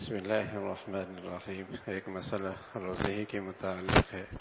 بسم اللہ الرحمن الرحیم۔ ایک مسئلہ روزے کے متعلق ہے۔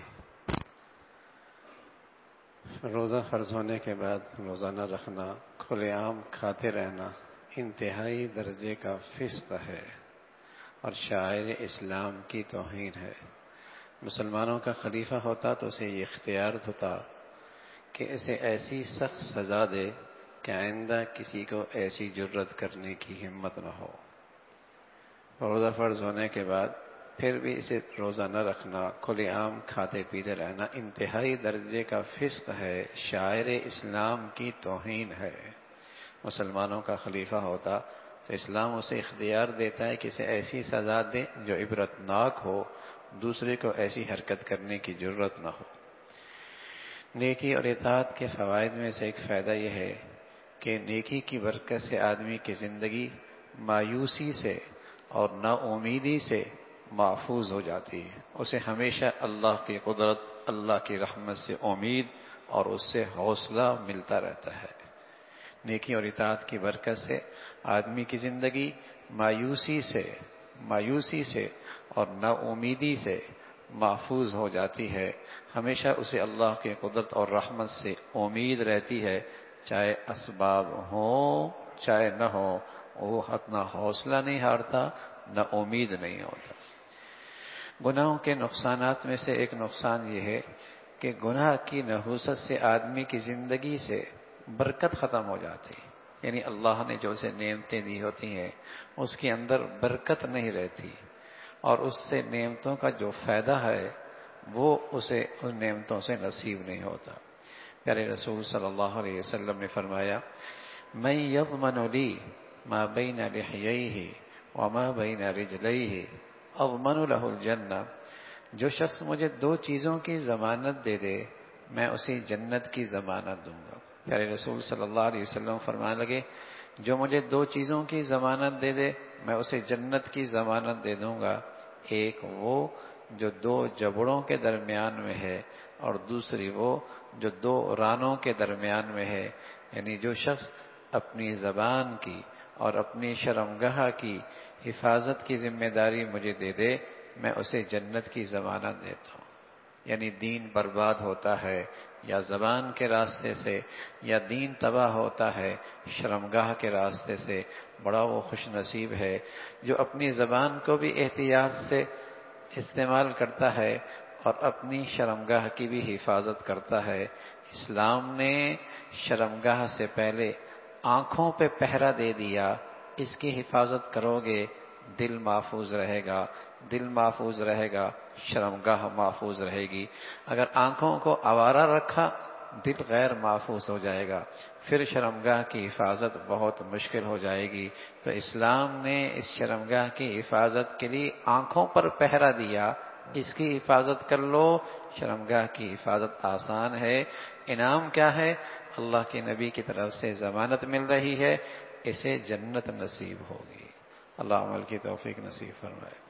روزہ فرض ہونے کے بعد روزہ نہ رکھنا، کھلے عام کھاتے رہنا انتہائی درجے کا فسق ہے اور شاعر اسلام کی توہین ہے۔ مسلمانوں کا خلیفہ ہوتا تو اسے یہ اختیار ہوتا کہ اسے ایسی سخت سزا دے کہ آئندہ کسی کو ایسی جرت کرنے کی ہمت نہ ہو۔ روزہ فرض ہونے کے بعد پھر بھی اسے روزہ نہ رکھنا، کھلے عام کھاتے پیتے رہنا انتہائی درجے کا فسق ہے، شاعر اسلام کی توہین ہے۔ مسلمانوں کا خلیفہ ہوتا تو اسلام اسے اختیار دیتا ہے کہ اسے ایسی سزا دے جو عبرتناک ہو، دوسرے کو ایسی حرکت کرنے کی جرت نہ ہو۔ نیکی اور اطاعت کے فوائد میں سے ایک فائدہ یہ ہے کہ نیکی کی برکت سے آدمی کی زندگی مایوسی سے اور نا امیدی سے محفوظ ہو جاتی ہے۔ اسے ہمیشہ اللہ کی قدرت، اللہ کی رحمت سے امید اور اس سے حوصلہ ملتا رہتا ہے۔ نیکی اور اطاعت کی برکت سے آدمی کی زندگی مایوسی سے اور نا امیدی سے محفوظ ہو جاتی ہے۔ ہمیشہ اسے اللہ کی قدرت اور رحمت سے امید رہتی ہے، چاہے اسباب ہوں چاہے نہ ہوں، وہ نہ حوصلہ نہیں ہارتا، نہ امید نہیں ہوتا۔ گناہوں کے نقصانات میں سے ایک نقصان یہ ہے کہ گناہ کی نحوست سے آدمی کی زندگی سے برکت ختم ہو جاتی، یعنی اللہ نے جو اسے نعمتیں دی ہوتی ہیں اس کے اندر برکت نہیں رہتی، اور اس سے نعمتوں کا جو فائدہ ہے وہ اسے ان نعمتوں سے نصیب نہیں ہوتا۔ پیارے رسول صلی اللہ علیہ وسلم نے فرمایا، من یضمن لی ما بین لحییہ وما بین رجلیہ اضمن لہ الجنہ، جو شخص مجھے دو چیزوں کی ضمانت دے دے میں اسے جنت کی ضمانت دوں گا۔ پیارے رسول صلی اللہ علیہ وسلم فرمانے لگے، جو مجھے دو چیزوں کی ضمانت دے دے میں اسے جنت کی ضمانت دے دوں گا، ایک وہ جو دو جبڑوں کے درمیان میں ہے، اور دوسری وہ جو دو رانوں کے درمیان میں ہے، یعنی جو شخص اپنی زبان کی اور اپنی شرمگاہ کی حفاظت کی ذمہ داری مجھے دے دے میں اسے جنت کی ضمانت دیتا ہوں۔ یعنی دین برباد ہوتا ہے یا زبان کے راستے سے، یا دین تباہ ہوتا ہے شرمگاہ کے راستے سے، بڑا وہ خوش نصیب ہے جو اپنی زبان کو بھی احتیاط سے استعمال کرتا ہے اور اپنی شرمگاہ کی بھی حفاظت کرتا ہے۔ اسلام نے شرمگاہ سے پہلے آنکھوں پہ پہرا دے دیا، اس کی حفاظت کرو گے دل محفوظ رہے گا، شرمگاہ محفوظ رہے گی۔ اگر آنکھوں کو آوارہ رکھا دل غیر محفوظ ہو جائے گا، پھر شرمگاہ کی حفاظت بہت مشکل ہو جائے گی۔ تو اسلام نے اس شرمگاہ کی حفاظت کے لیے آنکھوں پر پہرا دیا، اس کی حفاظت کر لو، شرمگاہ کی حفاظت آسان ہے۔ انعام کیا ہے؟ اللہ کے نبی کی طرف سے ضمانت مل رہی ہے، اسے جنت نصیب ہوگی۔ اللہ عمل کی توفیق نصیب فرمائے۔